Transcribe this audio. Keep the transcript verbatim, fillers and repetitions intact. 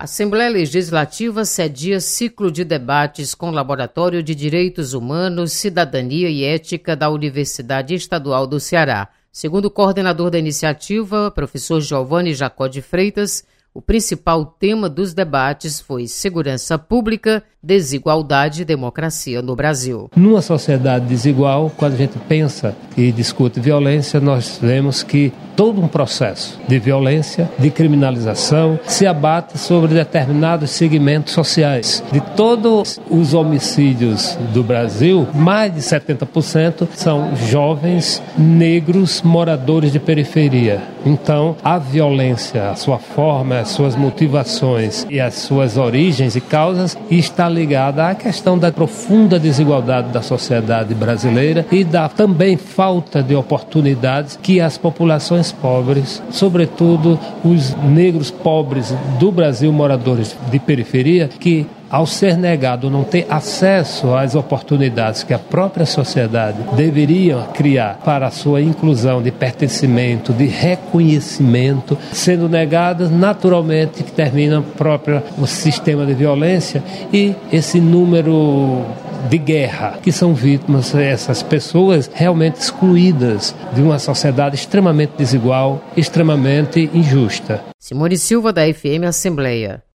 A Assembleia Legislativa cedia ciclo de debates com o Laboratório de Direitos Humanos, Cidadania e Ética da Universidade Estadual do Ceará. Segundo o coordenador da iniciativa, professor Giovanni Jacó de Freitas, o principal tema dos debates foi segurança pública, desigualdade e democracia no Brasil. Numa sociedade desigual, quando a gente pensa e discute violência, nós vemos que todo um processo de violência, de criminalização, se abate sobre determinados segmentos sociais. De todos os homicídios do Brasil, mais de setenta por cento são jovens negros moradores de periferia. Então, a violência, a sua forma, as suas motivações e as suas origens e causas está ligada à questão da profunda desigualdade da sociedade brasileira e da também falta de oportunidades que as populações pobres, sobretudo os negros pobres do Brasil, moradores de periferia, que ao ser negado não ter acesso às oportunidades que a própria sociedade deveria criar para a sua inclusão de pertencimento, de reconhecimento, sendo negadas, naturalmente que termina o próprio o sistema de violência e esse número de guerra, que são vítimas, essas pessoas realmente excluídas de uma sociedade extremamente desigual, extremamente injusta. Simone Silva, da F M Assembleia.